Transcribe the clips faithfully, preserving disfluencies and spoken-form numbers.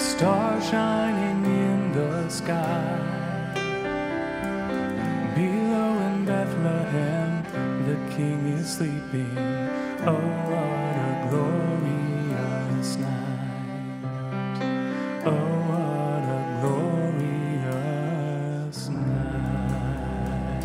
star shining in the sky. Below in Bethlehem, the King is sleeping. Oh, what a glorious night. Oh, what a glorious night.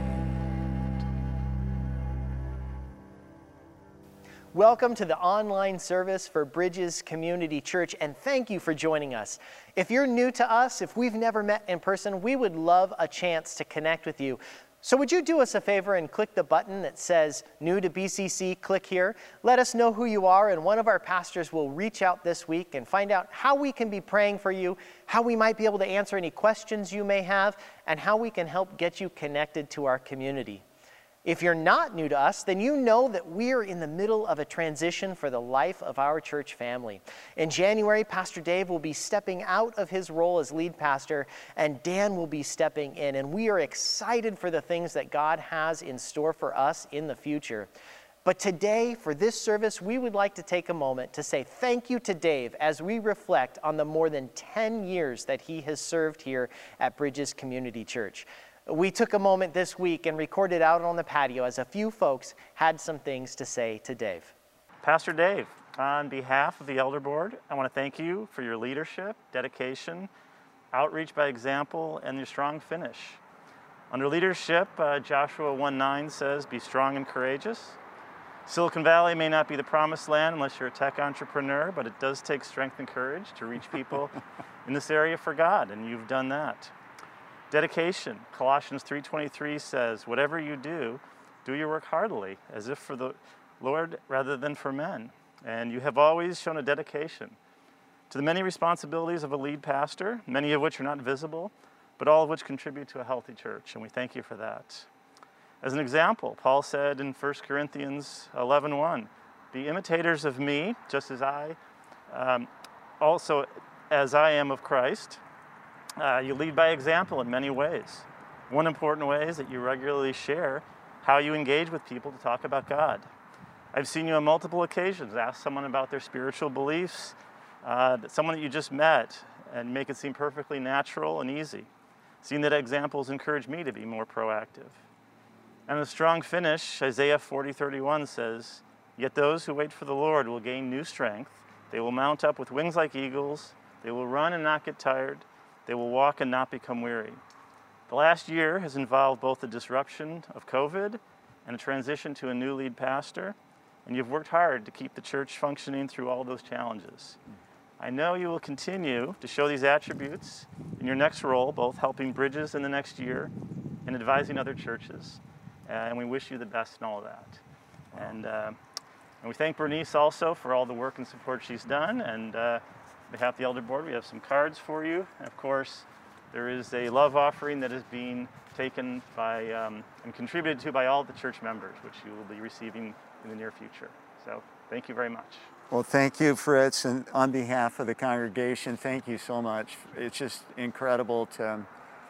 Welcome to the online service for Bridges Community Church, and thank you for joining us. If you're new to us, if we've never met in person, we would love a chance to connect with you. So would you do us a favor and click the button that says New to B C C, click here. Let us know who you are, and one of our pastors will reach out this week and find out how we can be praying for you, how we might be able to answer any questions you may have, and how we can help get you connected to our community. If you're not new to us, then you know that we're in the middle of a transition for the life of our church family. In January, Pastor Dave will be stepping out of his role as lead pastor, and Dan will be stepping in, and we are excited for the things that God has in store for us in the future. But today, for this service, we would like to take a moment to say thank you to Dave as we reflect on the more than ten years that he has served here at Bridges Community Church. We took a moment this week and recorded out on the patio as a few folks had some things to say to Dave. Pastor Dave, on behalf of the Elder Board, I want to thank you for your leadership, dedication, outreach by example, and your strong finish. Under leadership, uh, Joshua one nine says, "Be strong and courageous." Silicon Valley may not be the promised land unless you're a tech entrepreneur, but it does take strength and courage to reach people in this area for God, and you've done that. Dedication. Colossians three twenty-three says, "Whatever you do, do your work heartily, as if for the Lord rather than for men." And you have always shown a dedication to the many responsibilities of a lead pastor, many of which are not visible, but all of which contribute to a healthy church, and we thank you for that. As an example, Paul said in First Corinthians eleven one, "Be imitators of me, just as I, um, also as I am of Christ." Uh, you lead by example in many ways. One important way is that you regularly share how you engage with people to talk about God. I've seen you on multiple occasions ask someone about their spiritual beliefs, uh, someone that you just met, and make it seem perfectly natural and easy. Seeing that examples encourage me to be more proactive. And a strong finish, Isaiah forty thirty-one says, "Yet those who wait for the Lord will gain new strength. They will mount up with wings like eagles. They will run and not get tired. They will walk and not become weary." The last year has involved both the disruption of COVID and a transition to a new lead pastor, and you've worked hard to keep the church functioning through all those challenges. I know you will continue to show these attributes in your next role, both helping Bridges in the next year and advising other churches, uh, and we wish you the best in all of that. And, uh, and we thank Bernice also for all the work and support she's done, and uh, on behalf of the Elder Board, we have some cards for you. And of course, there is a love offering that is being taken by um, and contributed to by all the church members, which you will be receiving in the near future. So thank you very much. Well, thank you, Fritz, and on behalf of the congregation, thank you so much. It's just incredible to,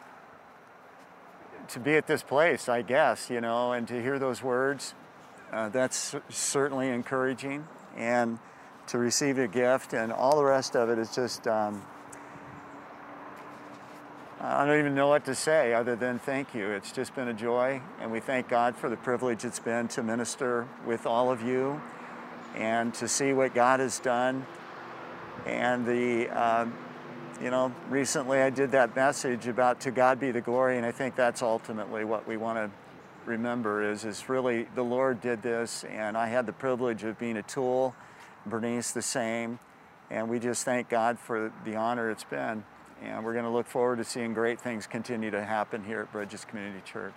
to be at this place, I guess, you know, and to hear those words. Uh, that's certainly encouraging. And to receive a gift, and all the rest of it is just, um, I don't even know what to say other than thank you. It's just been a joy, and we thank God for the privilege it's been to minister with all of you and to see what God has done. And the, uh, you know, recently I did that message about to God be the glory, and I think that's ultimately what we want to remember is, is really the Lord did this, and I had the privilege of being a tool. Bernice the same, and we just thank God for the honor it's been, and we're going to look forward to seeing great things continue to happen here at Bridges Community Church.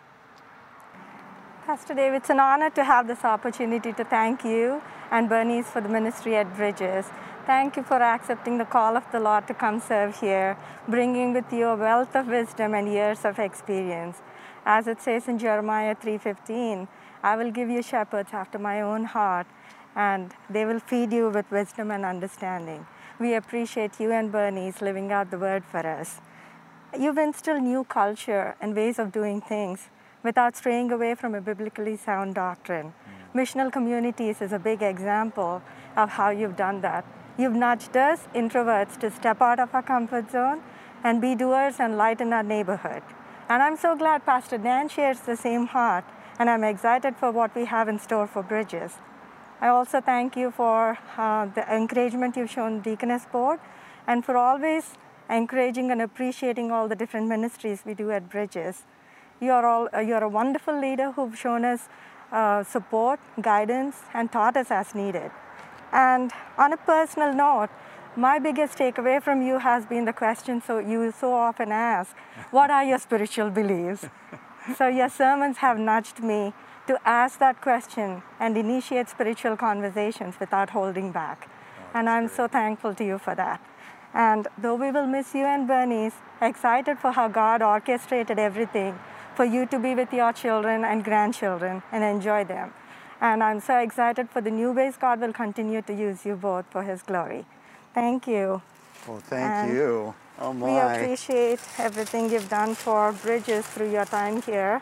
Pastor Dave, it's an honor to have this opportunity to thank you and Bernice for the ministry at Bridges. Thank you for accepting the call of the Lord to come serve here, bringing with you a wealth of wisdom and years of experience. As it says in Jeremiah three fifteen, "I will give you shepherds after my own heart, and they will feed you with wisdom and understanding." We appreciate you and Bernice living out the word for us. You've instilled new culture and ways of doing things without straying away from a biblically sound doctrine. Mm. Missional communities is a big example of how you've done that. You've nudged us, introverts, to step out of our comfort zone and be doers and lighten our neighborhood. And I'm so glad Pastor Dan shares the same heart, and I'm excited for what we have in store for Bridges. I also thank you for uh, the encouragement you've shown Deaconess Board, and for always encouraging and appreciating all the different ministries we do at Bridges. You are all, uh, you're a wonderful leader who've shown us uh, support, guidance, and taught us as needed. And on a personal note, my biggest takeaway from you has been the question so you so often ask, what are your spiritual beliefs? So your sermons have nudged me to ask that question and initiate spiritual conversations without holding back. Oh, and I'm great. So thankful to you for that. And though we will miss you and Bernice, excited for how God orchestrated everything for you to be with your children and grandchildren and enjoy them. And I'm so excited for the new ways God will continue to use you both for His glory. Thank you. Well, thank and you. Oh my. We appreciate everything you've done for Bridges through your time here.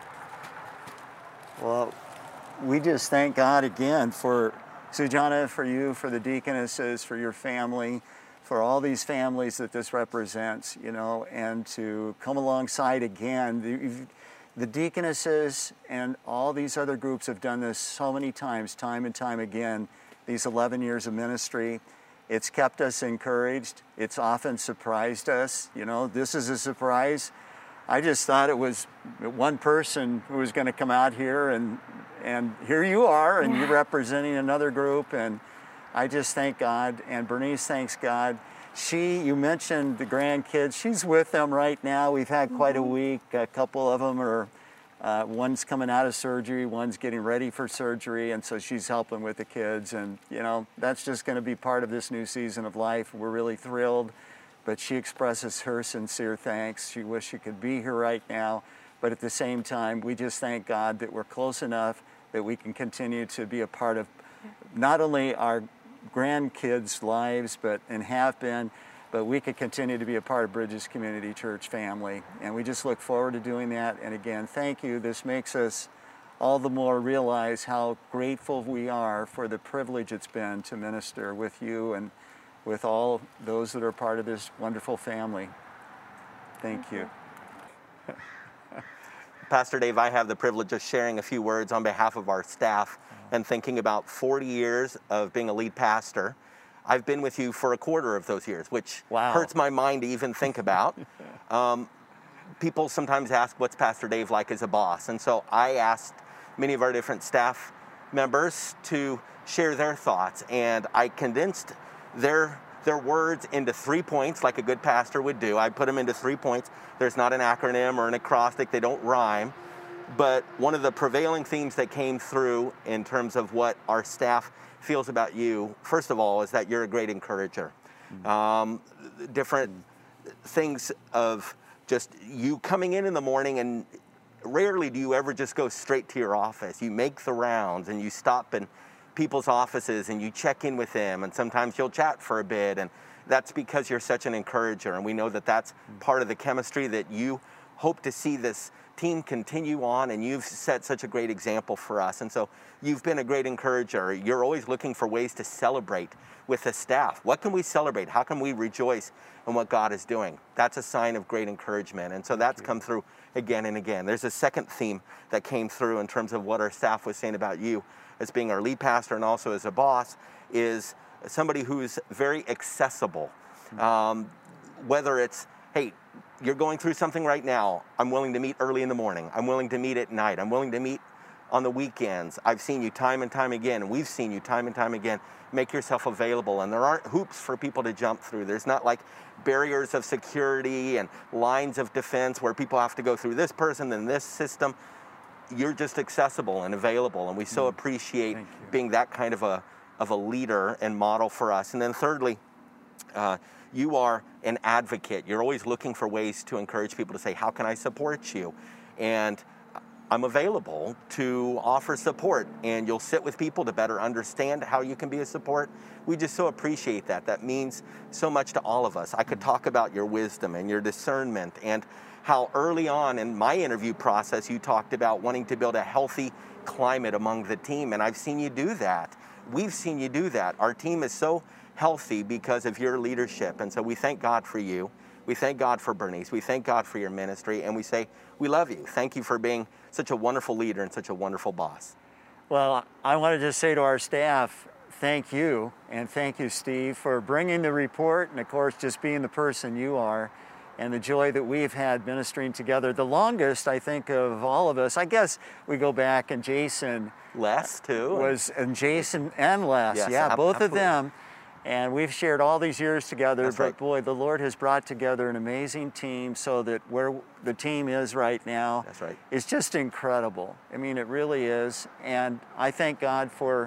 Well, we just thank God again for Sujana, for you, for the deaconesses, for your family, for all these families that this represents, you know, and to come alongside again. The, the deaconesses and all these other groups have done this so many times, time and time again, these eleven years of ministry. It's kept us encouraged. It's often surprised us. You know, this is a surprise. I just thought it was one person who was going to come out here, and and here you are, and you're representing another group, and I just thank God, and Bernice thanks God. She, you mentioned the grandkids. She's with them right now. We've had quite a week. A couple of them are, uh, one's coming out of surgery, one's getting ready for surgery, and so she's helping with the kids, and you know, that's just going to be part of this new season of life. We're really thrilled. But she expresses her sincere thanks. She wishes she could be here right now. But at the same time, we just thank God that we're close enough that we can continue to be a part of not only our grandkids' lives, but and have been, but we could continue to be a part of Bridges Community Church family. And we just look forward to doing that. And again, thank you. This makes us all the more realize how grateful we are for the privilege it's been to minister with you and with all those that are part of this wonderful family. Thank you. Pastor Dave, I have the privilege of sharing a few words on behalf of our staff and thinking about forty years of being a lead pastor. I've been with you for a quarter of those years, which wow. hurts my mind to even think about. um, people sometimes ask, what's Pastor Dave like as a boss? And so I asked many of our different staff members to share their thoughts, and I condensed their their words into three points like a good pastor would do. I put them into three points. There's not an acronym or an acrostic. They don't rhyme. But one of the prevailing themes that came through in terms of what our staff feels about you, first of all, is that you're a great encourager. Mm-hmm. Um, different things of just you coming in in the morning, and rarely do you ever just go straight to your office. You make the rounds and you stop in people's offices and you check in with them, and sometimes you'll chat for a bit, and that's because you're such an encourager, and we know that that's part of the chemistry that you hope to see this team continue on, and you've set such a great example for us. And so you've been a great encourager. You're always looking for ways to celebrate with the staff. What can we celebrate? How can we rejoice in what God is doing? That's a sign of great encouragement, and so that's come through again and again. There's a second theme that came through in terms of what our staff was saying about you as being our lead pastor and also as a boss, is somebody who's very accessible. Um, whether it's, hey, you're going through something right now, I'm willing to meet early in the morning. I'm willing to meet at night. I'm willing to meet on the weekends. I've seen you time and time again, and we've seen you time and time again. Make yourself available, and there aren't hoops for people to jump through. There's not like barriers of security and lines of defense where people have to go through this person, then this system. You're just accessible and available, and we so appreciate being that kind of a of a leader and model for us. And then thirdly, uh, you are an advocate. You're always looking for ways to encourage people to say, how can I support you? And I'm available to offer support, and you'll sit with people to better understand how you can be a support. We just so appreciate that. That means so much to all of us. I could talk about your wisdom and your discernment, and how early on in my interview process you talked about wanting to build a healthy climate among the team, and I've seen you do that. We've seen you do that. Our team is so healthy because of your leadership. And so we thank God for you. We thank God for Bernice. We thank God for your ministry. And we say, we love you. Thank you for being such a wonderful leader and such a wonderful boss. Well, I want to just say to our staff, thank you. And thank you, Steve, for bringing the report. And of course, just being the person you are. And the joy that we've had ministering together. The longest, I think, of all of us. I guess we go back and Jason. Les, too. Was, and Jason and Les. Yes, yeah, ab- both absolutely. of them. And we've shared all these years together. That's but right. boy, the Lord has brought together an amazing team so that where the team is right now That's right. is just incredible. I mean, it really is. And I thank God for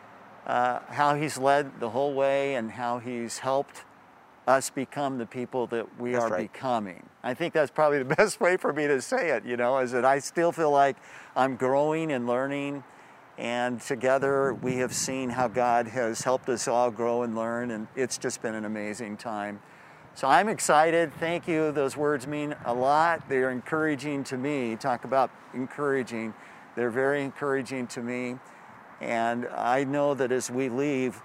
uh, how He's led the whole way and how He's helped us become the people that we That's are right. becoming. I think that's probably the best way for me to say it, you know, is that I still feel like I'm growing and learning, and together we have seen how God has helped us all grow and learn, and it's just been an amazing time. So I'm excited. Thank you. Those words mean a lot. They're encouraging to me. Talk about encouraging. They're very encouraging to me, and I know that as we leave,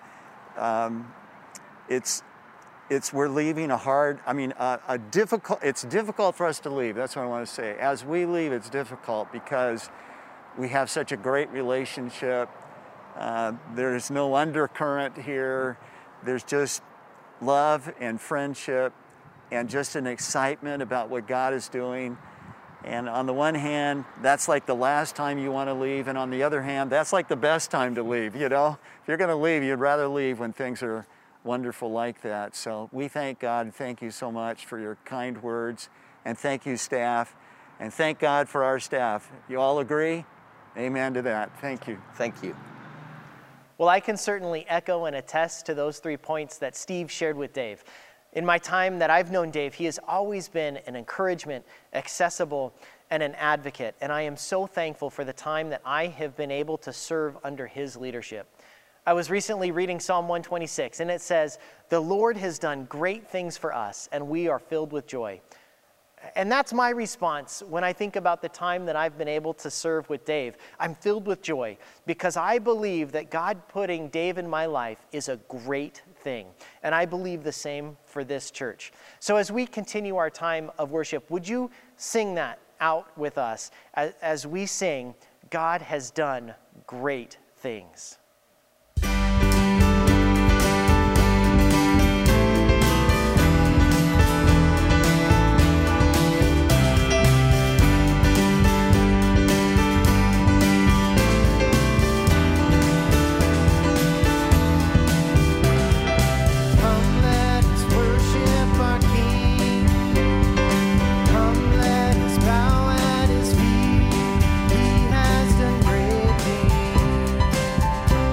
um, it's It's we're leaving a hard, I mean, a, a difficult, it's difficult for us to leave. That's what I want to say. As we leave, it's difficult because we have such a great relationship. Uh, there's no undercurrent here. There's just love and friendship and just an excitement about what God is doing. And on the one hand, that's like the last time you want to leave. And on the other hand, that's like the best time to leave, you know? If you're going to leave, you'd rather leave when things are wonderful like that. So we thank God. Thank you so much for your kind words. And thank you, staff. And thank God for our staff. You all agree? Amen to that. Thank you. Thank you. Well, I can certainly echo and attest to those three points that Steve shared with Dave. In my time that I've known Dave, he has always been an encouragement, accessible, and an advocate. And I am so thankful for the time that I have been able to serve under his leadership. I was recently reading Psalm one twenty-six, and it says, "The Lord has done great things for us, and we are filled with joy." And that's my response when I think about the time that I've been able to serve with Dave. I'm filled with joy because I believe that God putting Dave in my life is a great thing. And I believe the same for this church. So as we continue our time of worship, would you sing that out with us as, as we sing, "God has done great things." Bow at his feet. He has done great things.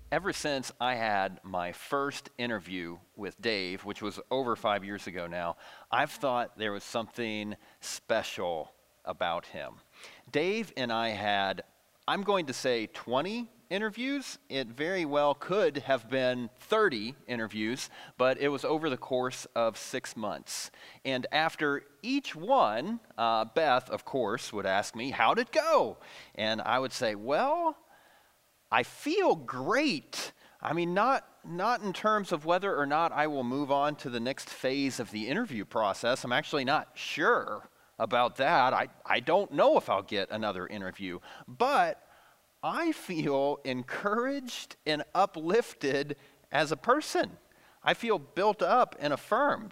ever since I had my first interview with Dave, which was over five years ago now, I've thought there was something special about him. Dave and I had, I'm going to say twenty interviews. It very well could have been thirty interviews, but it was over the course of six months. And after each one, uh, Beth, of course, would ask me, how'd it go? And I would say, well, I feel great. I mean, not, not in terms of whether or not I will move on to the next phase of the interview process. I'm actually not sure about that. I, I don't know if I'll get another interview, but I feel encouraged and uplifted as a person. I feel built up and affirmed.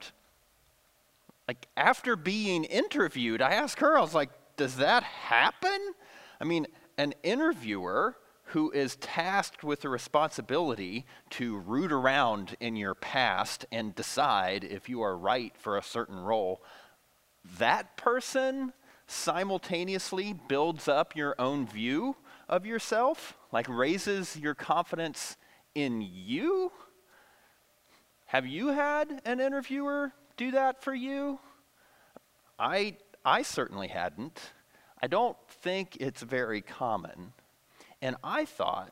Like, after being interviewed, I asked her, I was like, does that happen? I mean, an interviewer who is tasked with the responsibility to root around in your past and decide if you are right for a certain role, that person simultaneously builds up your own view of yourself, like raises your confidence in you? Have you had an interviewer do that for you? I, I certainly hadn't. I don't think it's very common. And I thought,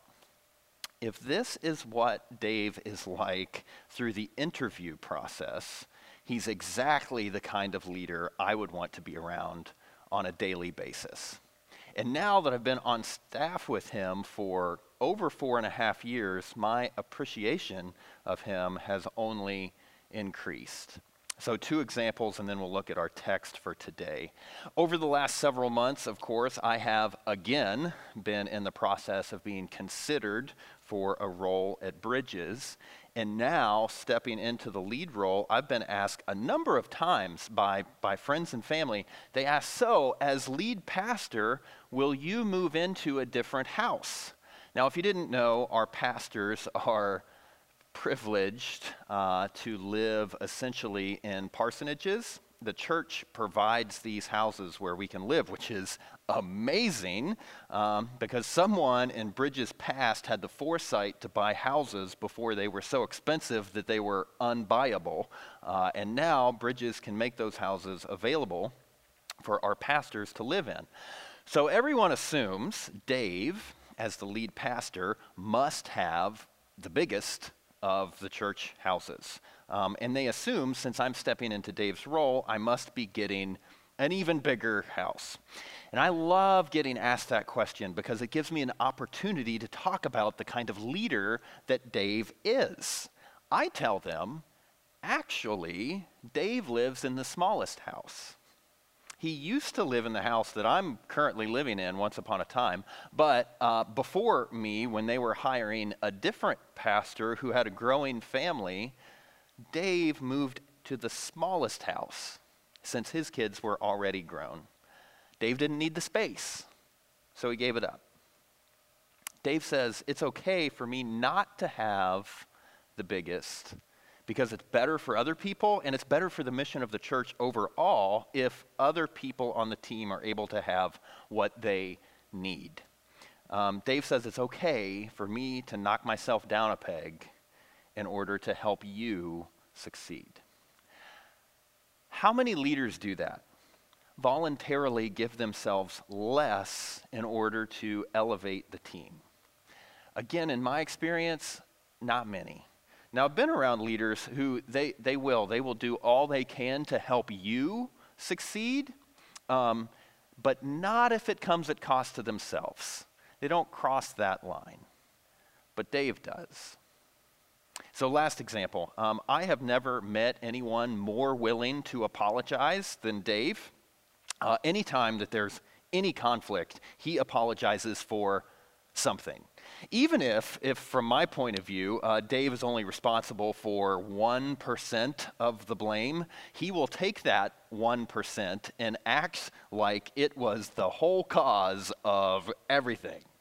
if this is what Dave is like through the interview process, he's exactly the kind of leader I would want to be around on a daily basis. And now that I've been on staff with him for over four and a half years, my appreciation of him has only increased. So two examples, and then we'll look at our text for today. Over the last several months, of course, I have again been in the process of being considered for a role at Bridges. And now, stepping into the lead role, I've been asked a number of times by, by friends and family. They ask, so, as lead pastor, will you move into a different house? Now, if you didn't know, our pastors are privileged uh, to live essentially in parsonages. The church provides these houses where we can live, which is amazing um, because someone in Bridges past had the foresight to buy houses before they were so expensive that they were unbuyable. Uh, and now Bridges can make those houses available for our pastors to live in. So everyone assumes Dave, as the lead pastor, must have the biggest of the church houses. Um, and they assume, since I'm stepping into Dave's role, I must be getting an even bigger house. And I love getting asked that question because it gives me an opportunity to talk about the kind of leader that Dave is. I tell them, actually, Dave lives in the smallest house. He used to live in the house that I'm currently living in once upon a time, but uh, before me, when they were hiring a different pastor who had a growing family, Dave moved to the smallest house since his kids were already grown. Dave didn't need the space, so he gave it up. Dave says, it's okay for me not to have the biggest because it's better for other people and it's better for the mission of the church overall if other people on the team are able to have what they need. Um, Dave says it's okay for me to knock myself down a peg in order to help you succeed. How many leaders do that? Voluntarily give themselves less in order to elevate the team. Again, in my experience, not many. Now, I've been around leaders who they, they will. They will do all they can to help you succeed, um, but not if it comes at cost to themselves. They don't cross that line, but Dave does. So last example, um, I have never met anyone more willing to apologize than Dave. Uh, anytime that there's any conflict, he apologizes for something. Even if, if from my point of view, uh, Dave is only responsible for one percent of the blame, he will take that one percent and act like it was the whole cause of everything.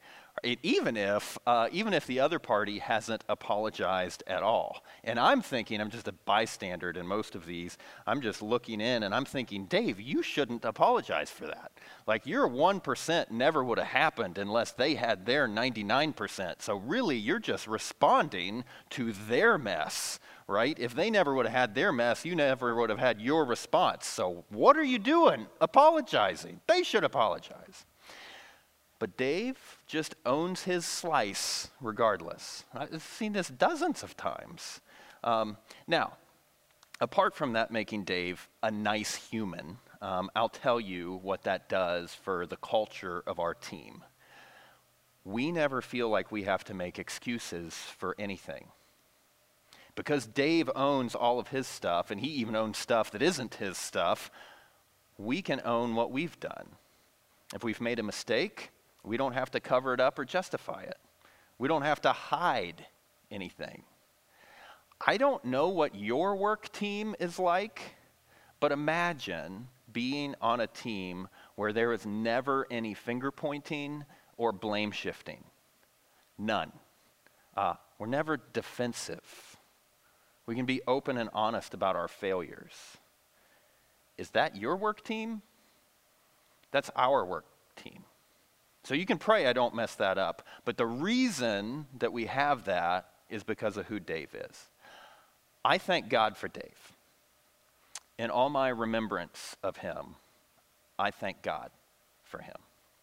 It, even if uh, even if the other party hasn't apologized at all. And I'm thinking, I'm just a bystander in most of these, I'm just looking in and I'm thinking, Dave, you shouldn't apologize for that. Like your one percent never would have happened unless they had their ninety-nine percent. So really, you're just responding to their mess, right? If they never would have had their mess, you never would have had your response. So what are you doing? Apologizing. They should apologize. But Dave just owns his slice regardless. I've seen this dozens of times. Um, now, apart from that making Dave a nice human, um, I'll tell you what that does for the culture of our team. We never feel like we have to make excuses for anything. Because Dave owns all of his stuff, and he even owns stuff that isn't his stuff, we can own what we've done. If we've made a mistake, we don't have to cover it up or justify it. We don't have to hide anything. I don't know what your work team is like, but imagine being on a team where there is never any finger pointing or blame shifting. None. Uh, we're never defensive. We can be open and honest about our failures. Is that your work team? That's our work team. So you can pray I don't mess that up. But the reason that we have that is because of who Dave is. I thank God for Dave. In all my remembrance of him, I thank God for him.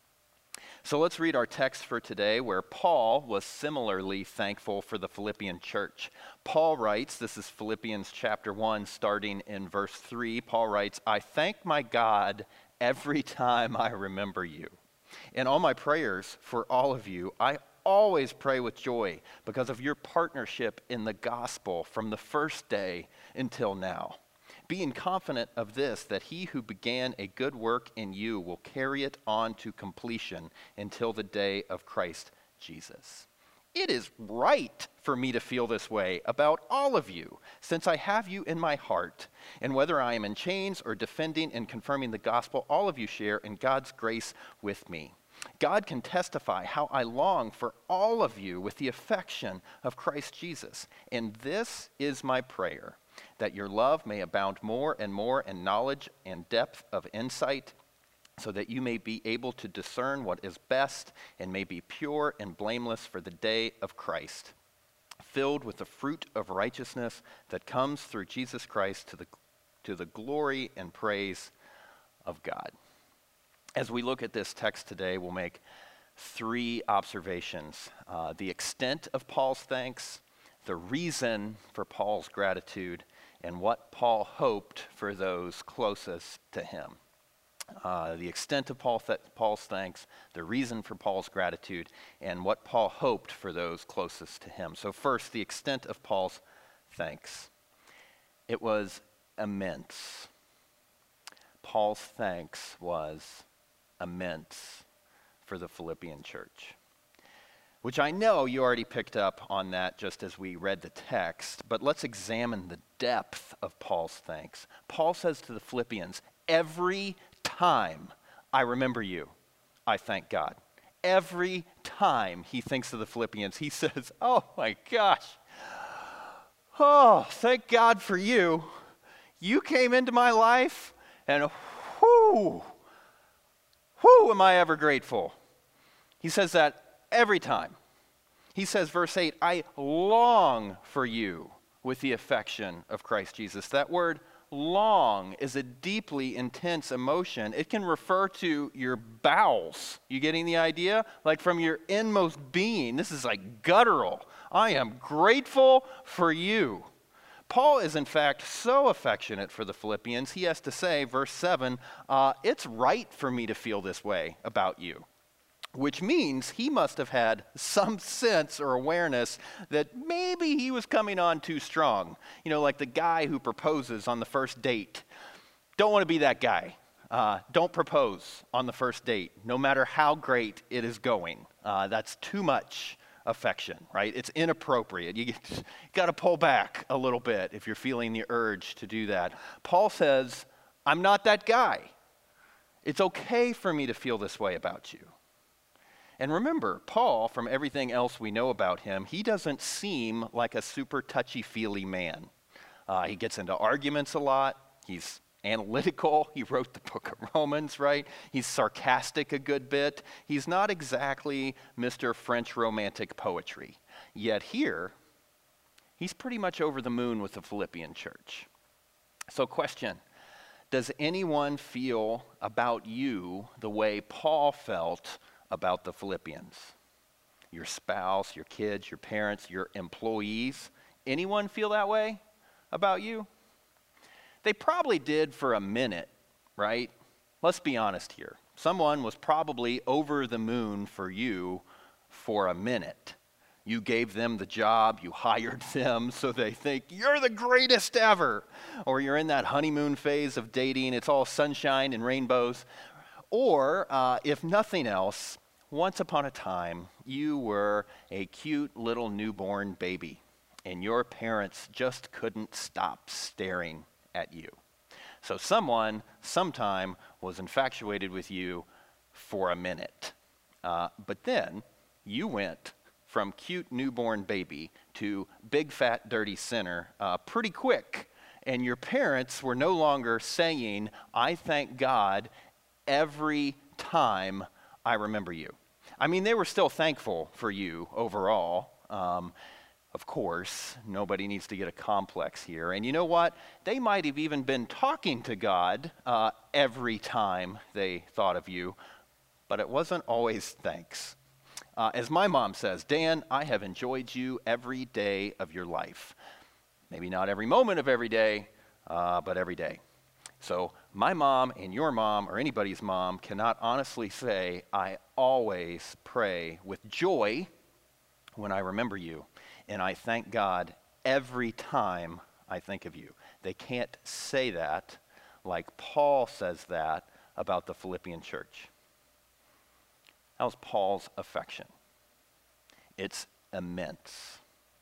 So let's read our text for today, where Paul was similarly thankful for the Philippian church. Paul writes, this is Philippians chapter one, starting in verse three. Paul writes, I thank my God every time I remember you. In all my prayers for all of you, I always pray with joy because of your partnership in the gospel from the first day until now. Being confident of this, that he who began a good work in you will carry it on to completion until the day of Christ Jesus. It is right for me to feel this way about all of you, since I have you in my heart. And whether I am in chains or defending and confirming the gospel, all of you share in God's grace with me. God can testify how I long for all of you with the affection of Christ Jesus. And this is my prayer, that your love may abound more and more in knowledge and depth of insight, so that you may be able to discern what is best and may be pure and blameless for the day of Christ, filled with the fruit of righteousness that comes through Jesus Christ to the, to the glory and praise of God. As we look at this text today, we'll make three observations. Uh, the extent of Paul's thanks, the reason for Paul's gratitude, and what Paul hoped for those closest to him. Uh, the extent of Paul th- Paul's thanks, the reason for Paul's gratitude, and what Paul hoped for those closest to him. So first, the extent of Paul's thanks. It was immense. Paul's thanks was immense for the Philippian church, which I know you already picked up on that just as we read the text, but let's examine the depth of Paul's thanks. Paul says to the Philippians, every time I remember you, I thank God. Every time he thinks of the Philippians, he says, oh my gosh, oh, thank God for you. You came into my life, and whoo, whoo, am I ever grateful. He says that every time. He says, verse eight, I long for you with the affection of Christ Jesus. That word long is a deeply intense emotion. It can refer to your bowels. You getting the idea? Like from your inmost being. This is like guttural. I am grateful for you. Paul is in fact so affectionate for the Philippians, he has to say, verse seven, uh, it's right for me to feel this way about you. Which means he must have had some sense or awareness that maybe he was coming on too strong. You know, like the guy who proposes on the first date. Don't want to be that guy. Uh, don't propose on the first date, no matter how great it is going. Uh, that's too much affection, right? It's inappropriate. You got to pull back a little bit if you're feeling the urge to do that. Paul says, I'm not that guy. It's okay for me to feel this way about you. And remember, Paul, from everything else we know about him, he doesn't seem like a super touchy-feely man. Uh, he gets into arguments a lot. He's analytical. He wrote the book of Romans, right? He's sarcastic a good bit. He's not exactly Mister French romantic poetry. Yet here, he's pretty much over the moon with the Philippian church. So question, does anyone feel about you the way Paul felt about the Philippians? Your spouse, your kids, your parents, your employees. Anyone feel that way about you? They probably did for a minute, right? Let's be honest here. Someone was probably over the moon for you for a minute. You gave them the job, you hired them, so they think you're the greatest ever. Or you're in that honeymoon phase of dating, it's all sunshine and rainbows. Or, uh, if nothing else, once upon a time, you were a cute little newborn baby, and your parents just couldn't stop staring at you. So someone, sometime, was infatuated with you for a minute. Uh, but then, you went from cute newborn baby to big fat dirty sinner uh, pretty quick. And your parents were no longer saying, I thank God every time I remember you. I mean, they were still thankful for you overall. Um, of course, nobody needs to get a complex here. And you know what? They might have even been talking to God uh, every time they thought of you, but it wasn't always thanks. Uh, as my mom says, Dan, I have enjoyed you every day of your life. Maybe not every moment of every day, uh, but every day. So my mom and your mom or anybody's mom cannot honestly say, I always pray with joy when I remember you, and I thank God every time I think of you. They can't say that like Paul says that about the Philippian church. How's Paul's affection? It's immense.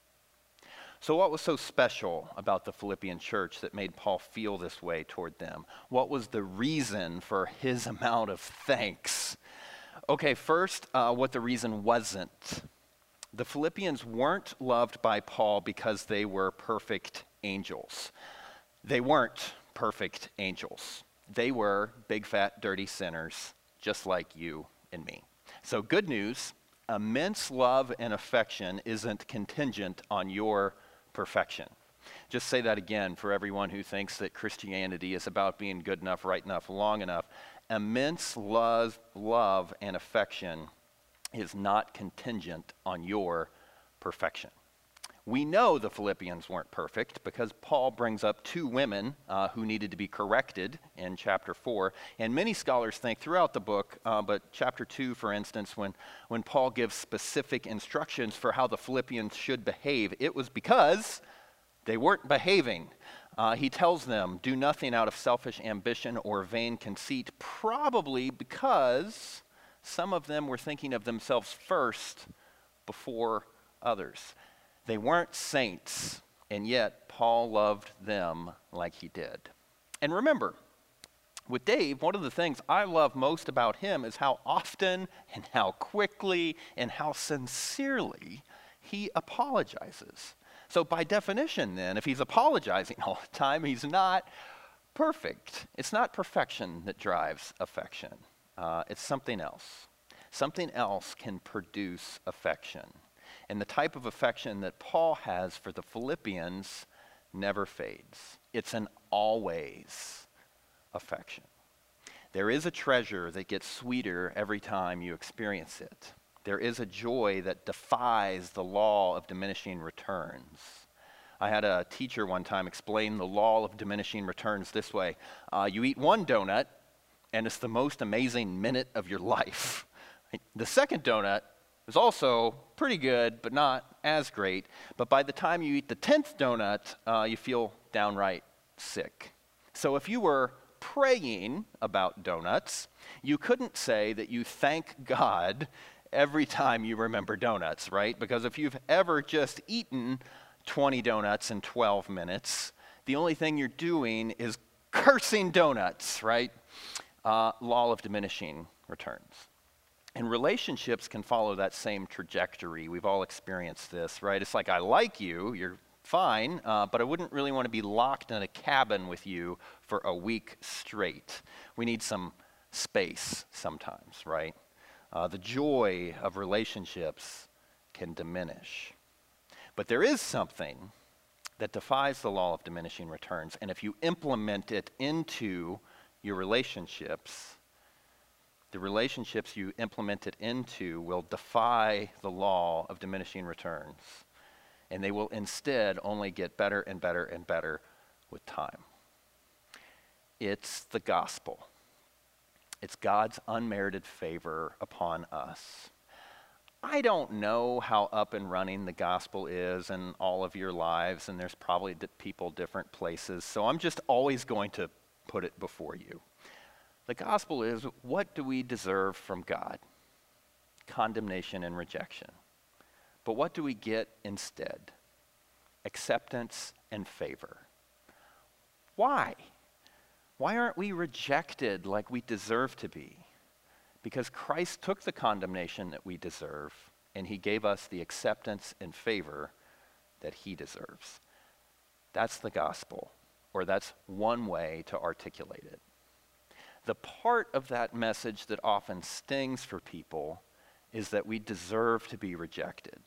So what was so special about the Philippian church that made Paul feel this way toward them? What was the reason for his amount of thanks? Okay, first, uh, what the reason wasn't. The Philippians weren't loved by Paul because they were perfect angels. They weren't perfect angels. They were big, fat, dirty sinners, just like you and me. So good news, immense love and affection isn't contingent on your perfection. Just say that again for everyone who thinks that Christianity is about being good enough, right enough, long enough. Immense love, love and affection is not contingent on your perfection. We know the Philippians weren't perfect because Paul brings up two women uh, who needed to be corrected in chapter four. And many scholars think throughout the book, uh, but chapter two, for instance, when, when Paul gives specific instructions for how the Philippians should behave, it was because they weren't behaving. Uh, he tells them, do nothing out of selfish ambition or vain conceit, probably because some of them were thinking of themselves first before others. They weren't saints, and yet Paul loved them like he did. And remember, with Dave, one of the things I love most about him is how often and how quickly and how sincerely he apologizes. So by definition then, if he's apologizing all the time, he's not perfect. It's not perfection that drives affection. Uh, it's something else. Something else can produce affection. And the type of affection that Paul has for the Philippians never fades. It's an always affection. There is a treasure that gets sweeter every time you experience it. There is a joy that defies the law of diminishing returns. I had a teacher one time explain the law of diminishing returns this way. Uh, you eat one donut, and it's the most amazing minute of your life. The second donut is also pretty good, but not as great. But by the time you eat the tenth donut, uh, you feel downright sick. So if you were praying about donuts, you couldn't say that you thank God every time you remember donuts, right? Because if you've ever just eaten twenty donuts in twelve minutes, the only thing you're doing is cursing donuts, right? Uh, law of diminishing returns. And relationships can follow that same trajectory. We've all experienced this, right? It's like, I like you, you're fine, uh, but I wouldn't really want to be locked in a cabin with you for a week straight. We need some space sometimes, right? Uh, the joy of relationships can diminish. But there is something that defies the law of diminishing returns, and if you implement it into your relationships, the relationships you implement it into will defy the law of diminishing returns, and they will instead only get better and better and better with time. It's the gospel. It's God's unmerited favor upon us. I don't know how up and running the gospel is in all of your lives, and there's probably di- people different places, so I'm just always going to put it before you. The gospel is, what do we deserve from God? Condemnation and rejection. But what do we get instead? Acceptance and favor. Why? Why aren't we rejected like we deserve to be? Because Christ took the condemnation that we deserve, and he gave us the acceptance and favor that he deserves. That's the gospel, or that's one way to articulate it. The part of that message that often stings for people is that we deserve to be rejected.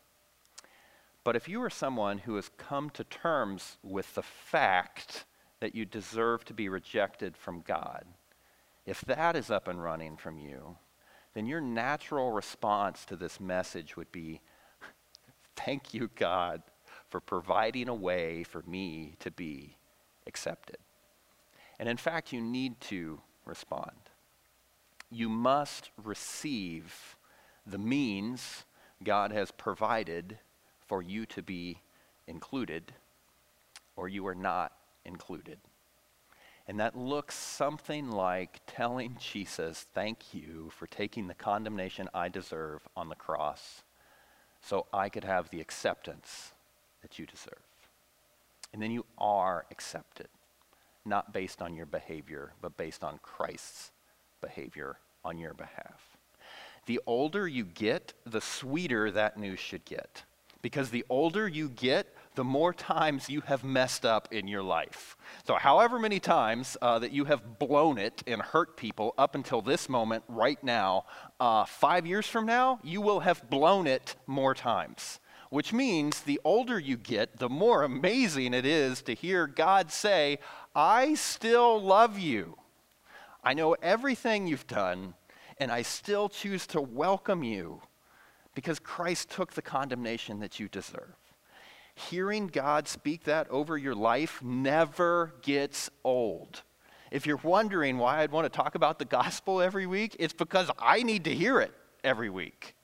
But if you are someone who has come to terms with the fact that you deserve to be rejected from God, if that is up and running from you, then your natural response to this message would be, thank you, God, for providing a way for me to be accepted. And in fact, you need to respond. You must receive the means God has provided for you to be included, or you are not included. And that looks something like telling Jesus, thank you for taking the condemnation I deserve on the cross so I could have the acceptance that you deserve. And then you are accepted, not based on your behavior, but based on Christ's behavior on your behalf. The older you get, the sweeter that news should get. Because the older you get, the more times you have messed up in your life. So however many times uh, that you have blown it and hurt people up until this moment right now, uh, five years from now, you will have blown it more times. Which means the older you get, the more amazing it is to hear God say, I still love you. I know everything you've done, and I still choose to welcome you because Christ took the condemnation that you deserve. Hearing God speak that over your life never gets old. If you're wondering why I'd want to talk about the gospel every week, it's because I need to hear it every week.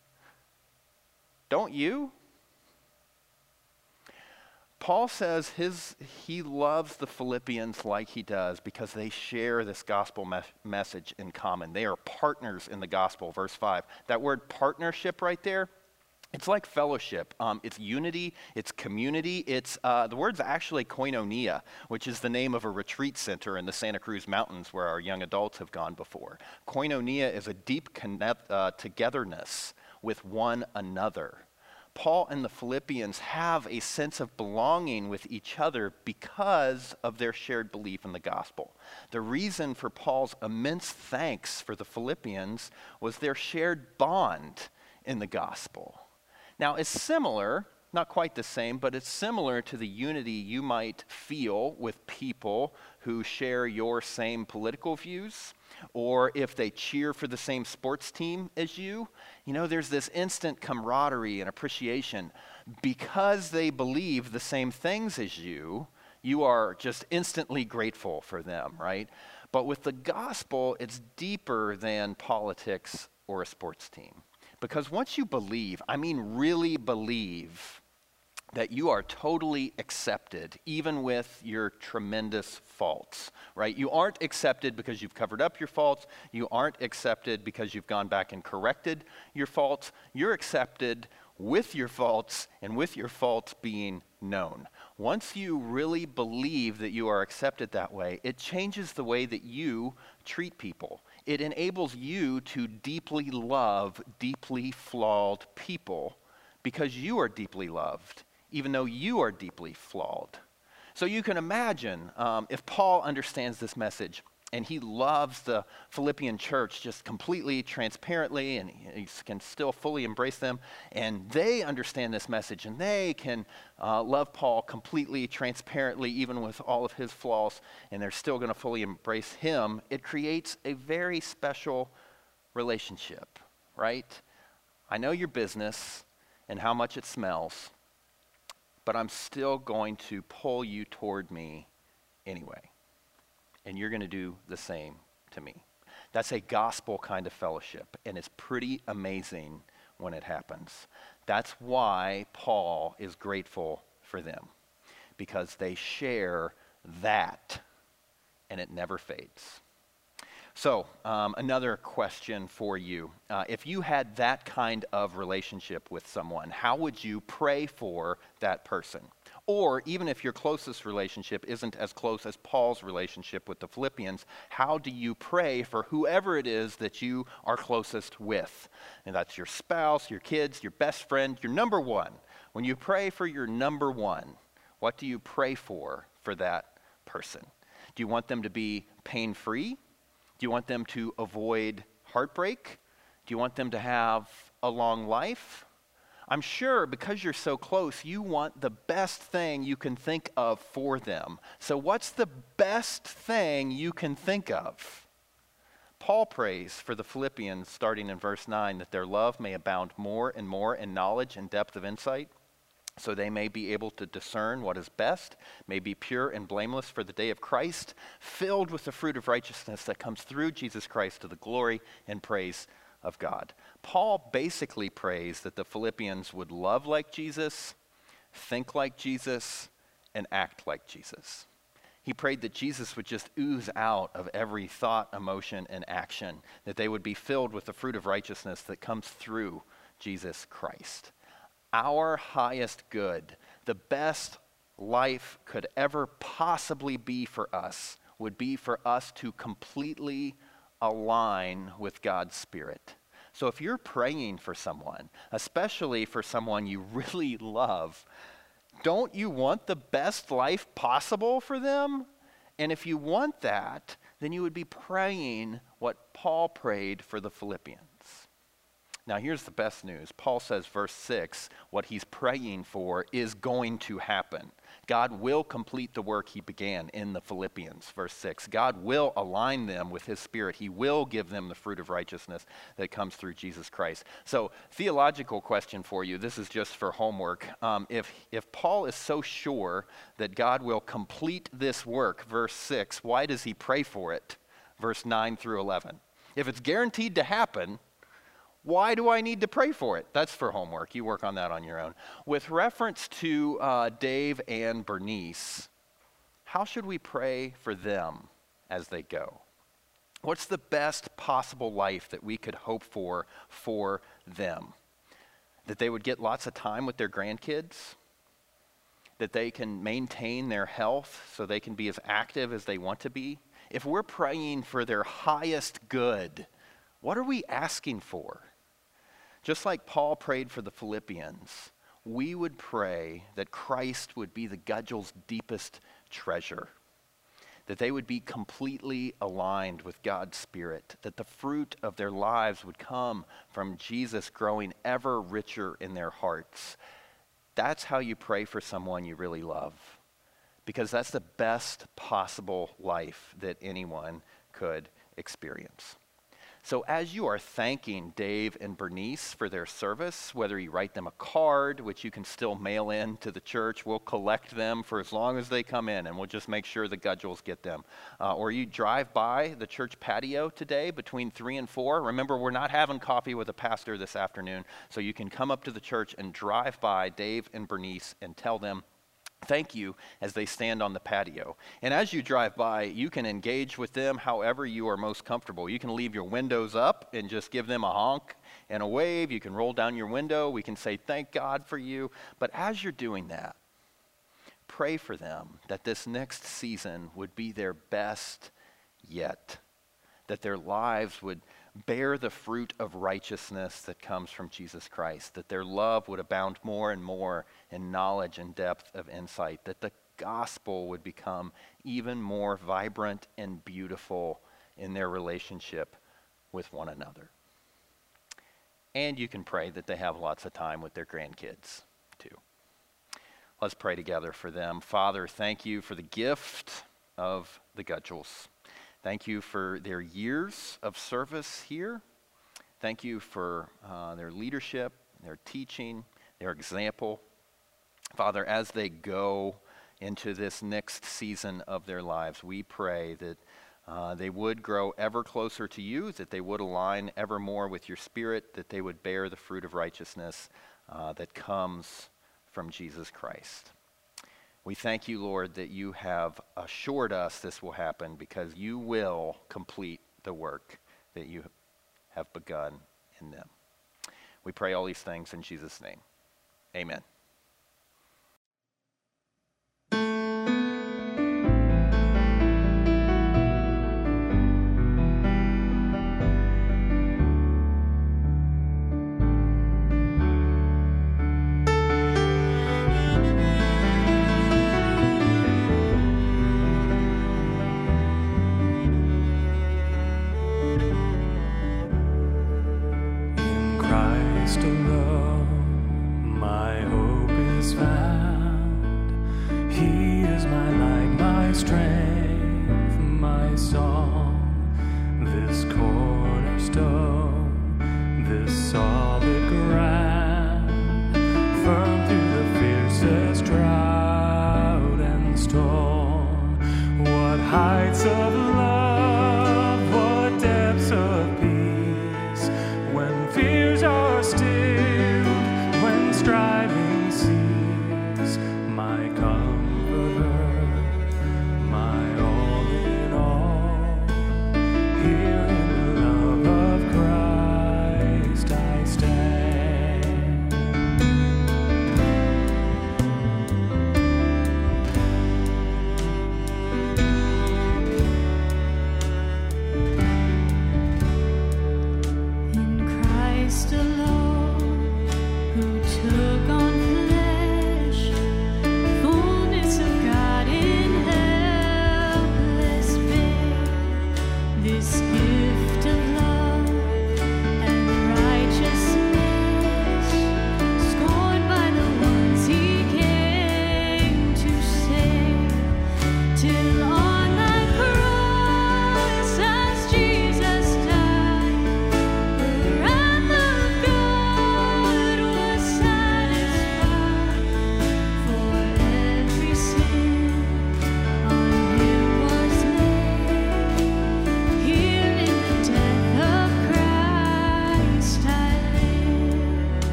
Don't you? Paul says his, he loves the Philippians like he does because they share this gospel me- message in common. They are partners in the gospel, verse five. That word partnership right there, it's like fellowship. Um, it's unity, it's community. It's uh, the word's actually koinonia, which is the name of a retreat center in the Santa Cruz Mountains where our young adults have gone before. Koinonia is a deep connect, uh, togetherness with one another. Paul and the Philippians have a sense of belonging with each other because of their shared belief in the gospel. The reason for Paul's immense thanks for the Philippians was their shared bond in the gospel. Now, it's similar, not quite the same, but it's similar to the unity you might feel with people who share your same political views, or if they cheer for the same sports team as you. You know, there's this instant camaraderie and appreciation. Because they believe the same things as you, you are just instantly grateful for them, right? But with the gospel, it's deeper than politics or a sports team. Because once you believe, I mean really believe, that you are totally accepted, even with your tremendous faults, right? You aren't accepted because you've covered up your faults. You aren't accepted because you've gone back and corrected your faults. You're accepted with your faults and with your faults being known. Once you really believe that you are accepted that way, it changes the way that you treat people. It enables you to deeply love deeply flawed people because you are deeply loved, even though you are deeply flawed. So you can imagine um, if Paul understands this message and he loves the Philippian church just completely, transparently, and he can still fully embrace them, and they understand this message, and they can uh, love Paul completely, transparently, even with all of his flaws, and they're still going to fully embrace him. It creates a very special relationship, right? I know your business and how much it smells, but I'm still going to pull you toward me anyway. And you're going to do the same to me. That's a gospel kind of fellowship, and it's pretty amazing when it happens. That's why Paul is grateful for them, because they share that, and it never fades. So, um, another question for you. Uh, if you had that kind of relationship with someone, how would you pray for that person? Or even if your closest relationship isn't as close as Paul's relationship with the Philippians, how do you pray for whoever it is that you are closest with? And that's your spouse, your kids, your best friend, your number one. When you pray for your number one, what do you pray for for that person? Do you want them to be pain-free? Do you want them to avoid heartbreak? Do you want them to have a long life? I'm sure because you're so close, you want the best thing you can think of for them. So what's the best thing you can think of? Paul prays for the Philippians, starting in verse nine, that their love may abound more and more in knowledge and depth of insight, so they may be able to discern what is best, may be pure and blameless for the day of Christ, filled with the fruit of righteousness that comes through Jesus Christ to the glory and praise of God. Paul basically prays that the Philippians would love like Jesus, think like Jesus, and act like Jesus. He prayed that Jesus would just ooze out of every thought, emotion, and action, that they would be filled with the fruit of righteousness that comes through Jesus Christ. Our highest good, the best life could ever possibly be for us, would be for us to completely align with God's Spirit. So if you're praying for someone, especially for someone you really love, don't you want the best life possible for them? And if you want that, then you would be praying what Paul prayed for the Philippians. Now here's the best news. Paul says, verse six, what he's praying for is going to happen. God will complete the work he began in the Philippians, verse six. God will align them with his Spirit. He will give them the fruit of righteousness that comes through Jesus Christ. So, theological question for you. This is just for homework. Um, if, if Paul is so sure that God will complete this work, verse six, why does he pray for it, verse nine through eleven? If it's guaranteed to happen, why do I need to pray for it? That's for homework. You work on that on your own. With reference to uh, Dave and Bernice, how should we pray for them as they go? What's the best possible life that we could hope for for them? That they would get lots of time with their grandkids? That they can maintain their health so they can be as active as they want to be? If we're praying for their highest good, what are we asking for? Just like Paul prayed for the Philippians, we would pray that Christ would be the Gudgel's deepest treasure, that they would be completely aligned with God's Spirit, that the fruit of their lives would come from Jesus growing ever richer in their hearts. That's how you pray for someone you really love, because that's the best possible life that anyone could experience. So as you are thanking Dave and Bernice for their service, whether you write them a card, which you can still mail in to the church, we'll collect them for as long as they come in, and we'll just make sure the Gudgels get them. Uh, or you drive by the church patio today between three and four. Remember, we're not having coffee with a pastor this afternoon, so you can come up to the church and drive by Dave and Bernice and tell them thank you as they stand on the patio. And as you drive by, you can engage with them however you are most comfortable. You can leave your windows up and just give them a honk and a wave. You can roll down your window. We can say, thank God for you. But as you're doing that, pray for them that this next season would be their best yet. that their lives would bear the fruit of righteousness that comes from Jesus Christ, that their love would abound more and more in knowledge and depth of insight, that the gospel would become even more vibrant and beautiful in their relationship with one another. And you can pray that they have lots of time with their grandkids too. Let's pray together for them. Father, thank you for the gift of the Gudgels. Thank you for their years of service here. Thank you for uh, their leadership, their teaching, their example. Father, as they go into this next season of their lives, we pray that uh, they would grow ever closer to you, that they would align ever more with your Spirit, that they would bear the fruit of righteousness uh, that comes from Jesus Christ. We thank you, Lord, that you have assured us this will happen because you will complete the work that you have begun in them. We pray all these things in Jesus' name. Amen.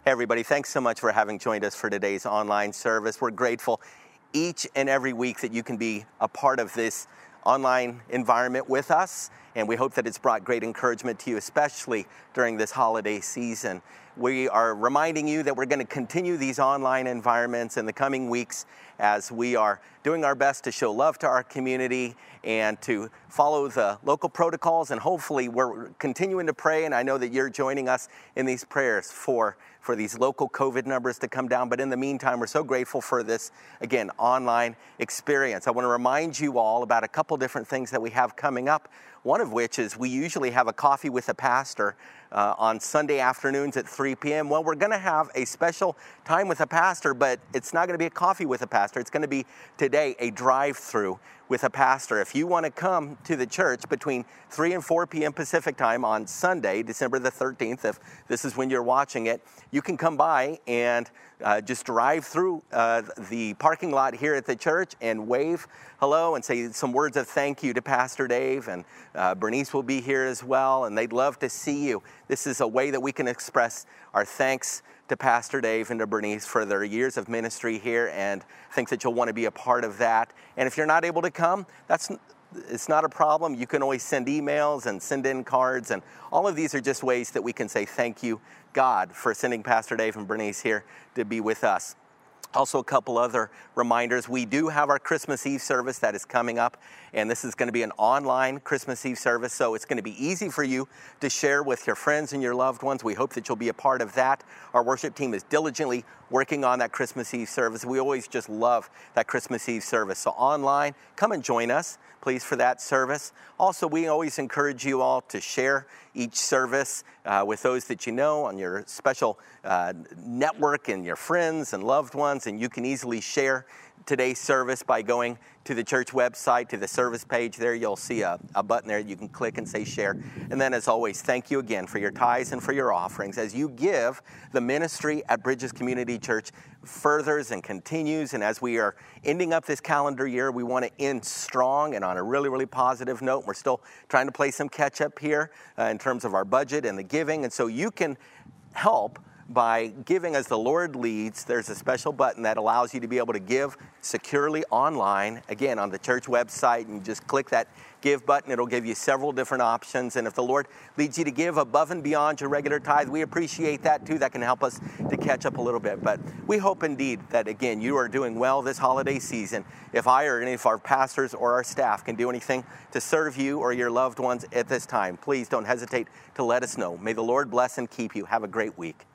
Hey everybody, thanks so much for having joined us for today's online service. We're grateful each and every week that you can be a part of this online environment with us, and we hope that it's brought great encouragement to you, especially during this holiday season. We are reminding you that we're going to continue these online environments in the coming weeks as we are doing our best to show love to our community and to follow the local protocols, and hopefully we're continuing to pray, and I know that you're joining us in these prayers for for these local COVID numbers to come down. But in the meantime, we're so grateful for this, again, online experience. I want to remind you all about a couple different things that we have coming up. One of which is we usually have a coffee with a pastor uh, on Sunday afternoons at three p.m. Well, we're going to have a special time with a pastor, but it's not going to be a coffee with a pastor. It's going to be today a drive-through with a pastor. If you want to come to the church between three and four p.m. Pacific time on Sunday, December the thirteenth, if this is when you're watching it, you can come by and uh, just drive through uh, the parking lot here at the church and wave hello and say some words of thank you to Pastor Dave, and uh, Bernice will be here as well, and they'd love to see you. This is a way that we can express our thanks to Pastor Dave and to Bernice for their years of ministry here, and think that you'll want to be a part of that. And if you're not able to come, that's it's not a problem. You can always send emails and send in cards, and all of these are just ways that we can say thank you, God, for sending Pastor Dave and Bernice here to be with us. Also, a couple other reminders. We do have our Christmas Eve service that is coming up, and this is going to be an online Christmas Eve service, so it's going to be easy for you to share with your friends and your loved ones. We hope that you'll be a part of that. Our worship team is diligently working on that Christmas Eve service. We always just love that Christmas Eve service. So online, come and join us, please, for that service. Also, we always encourage you all to share each service uh, with those that you know on your special uh, network and your friends and loved ones, and you can easily share today's service by going to the church website, to the service page there. You'll see a, a button there you can click and say share. And then, as always, thank you again for your tithes and for your offerings. As you give, the ministry at Bridges Community Church furthers and continues. And as we are ending up this calendar year, we want to end strong and on a really, really positive note. We're still trying to play some catch up here uh, in terms of our budget and the giving. And so you can help by giving as the Lord leads. There's a special button that allows you to be able to give securely online, again, on the church website, and you just click that give button. It'll give you several different options, and if the Lord leads you to give above and beyond your regular tithe, we appreciate that too. That can help us to catch up a little bit, but we hope indeed that, again, you are doing well this holiday season. If I or any of our pastors or our staff can do anything to serve you or your loved ones at this time, please don't hesitate to let us know. May the Lord bless and keep you. Have a great week.